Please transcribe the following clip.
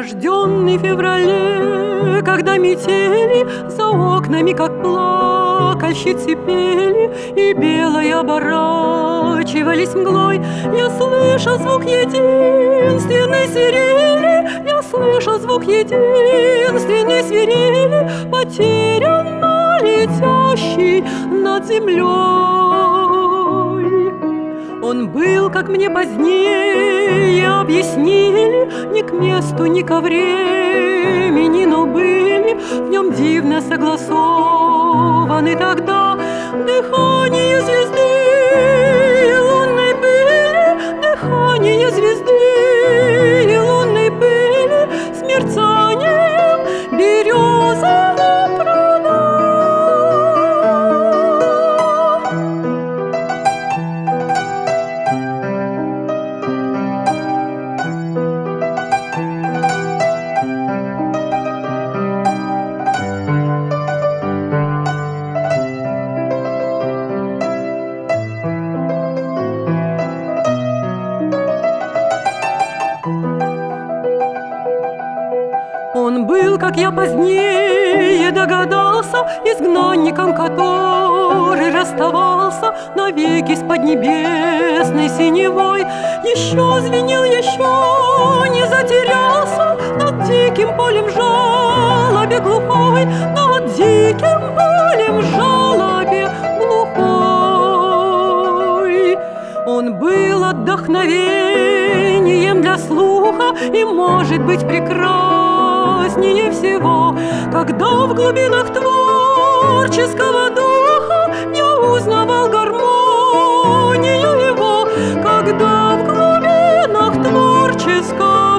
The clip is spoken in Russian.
Рожденный в феврале, когда метели за окнами, как плакальщицы, пели, и белой оборачивались мглой, я слышал звук единственной свирели, я слышал звук единственной свирели, потерянно летящий над землей. Он был, как мне позднее объяснили, ни к месту, ни ко времени, но были в нем дивно согласованы тогда дыхание звезды и лунной пыли, дыхание звезды и лунной пыли с мерцанием березового пруда. Он был, как я позднее догадался, изгнанником, который расставался навеки с поднебесной синевой. Еще звенел, еще не затерялся над диким полем в жалобе глухой, над диким полем в жалобе глухой. Он был отдохновением для слуха и, может быть, прекраснее всего, когда в глубинах творческого духа я узнавал гармонию его, когда в глубинах творческого